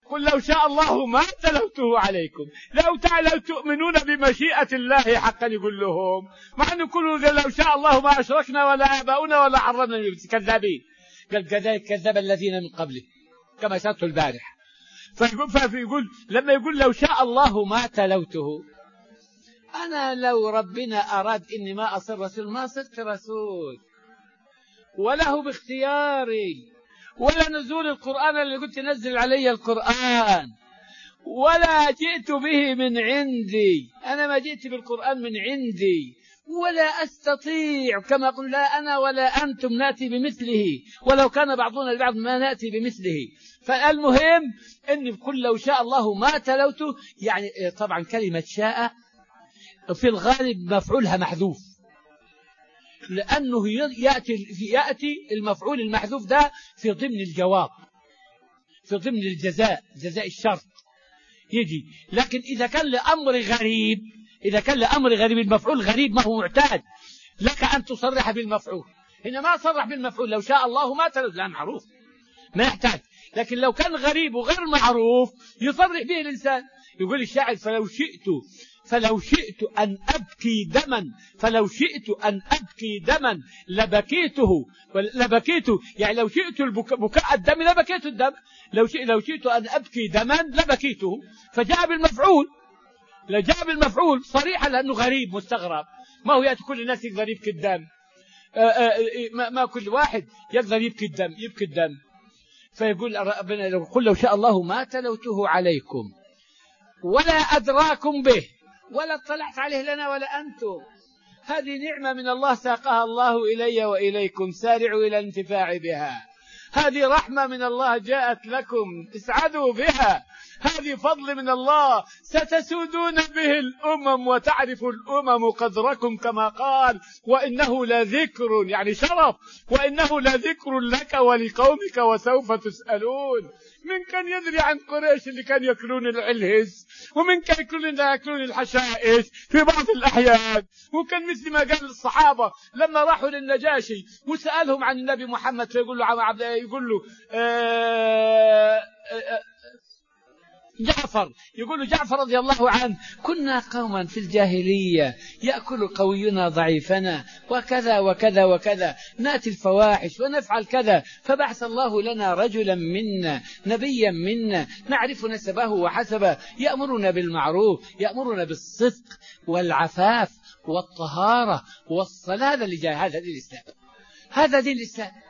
قل لو شاء الله ما تلوته عليكم، لو تؤمنون بمشيئة الله حقا يقول لهم، مع أن يقولوا لو شاء الله ما أشركنا ولا آباؤنا ولا حرمنا، كذابين. قال كذلك كذب الذين من قبله كما سألت البارح. فيقول لما يقول لو شاء الله ما تلوته، أنا لو ربنا أراد إني ما أصير رسول ما صرت رسول، وله باختياري، ولا نزول القرآن اللي قلت نزل علي القرآن، ولا جئت به من عندي، أنا ما جئت بالقرآن من عندي، ولا أستطيع كما قلنا لا أنا ولا أنتم نأتي بمثله، ولو كان بعضنا البعض ما نأتي بمثله. فالمهم أن كل لو شاء الله ما تلوته، يعني طبعا كلمة شاء في الغالب مفعولها محذوف، لأنه يأتي المفعول المحذوف ده في ضمن الجواب، في ضمن الجزاء، جزاء الشرط يجي. لكن إذا كان لأمر غريب، إذا كان لأمر غريب المفعول غريب ما هو معتاد لك أن تصرح بالمفعول. هنا ما صرح بالمفعول، لو شاء الله ما تلوت، لا معروف ما يحتاج. لكن لو كان غريب وغير معروف يصرح به الإنسان. يقول الشاعر فلو شئت أن أبكي دما، فلو شئت أن أبكي دما لبكيته، يعني لو شئت بكاء الدم لبكيت الدم، لو شئت أن أبكي دما لبكيته. فجاء بالمفعول، جاء بالمفعول صريحا لأنه غريب مستغرب، ما هو يأتي كل الناس يقدر يبكي الدم، ما كل واحد يقدر يبكي الدم. فيقول ربنا قل لو شاء الله ما تلوته عليكم ولا أدراكم به ولا اطلعت عليه لنا ولا أنتم. هذه نعمة من الله ساقها الله إلي وإليكم، سارعوا إلى الانتفاع بها. هذه رحمة من الله جاءت لكم، اسعدوا بها. هذه فضل من الله ستسودون به الأمم وتعرف الأمم قدركم، كما قال وإنه لذكر، يعني شرف، وإنه لذكر لك ولقومك وسوف تسألون. من كان يدري عن قريش اللي كان يأكلون العلهز، ومن كان يأكلون الحشائش في بعض الأحيان، وكان مثل ما قال الصحابة لما راحوا للنجاشي وسألهم عن النبي محمد، فيقول له جعفر رضي الله عنه كنا قوما في الجاهلية يأكل قوينا ضعيفنا وكذا وكذا وكذا، نأتي الفواحش ونفعل كذا، فبعث الله لنا رجلا منا نبيا منا نعرف نسبه وحسبه، يأمرنا بالمعروف، يأمرنا بالصدق والعفاف والطهارة والصلاة. هذا اللي جاء، هذا دين الإسلام، هذا دين الإسلام.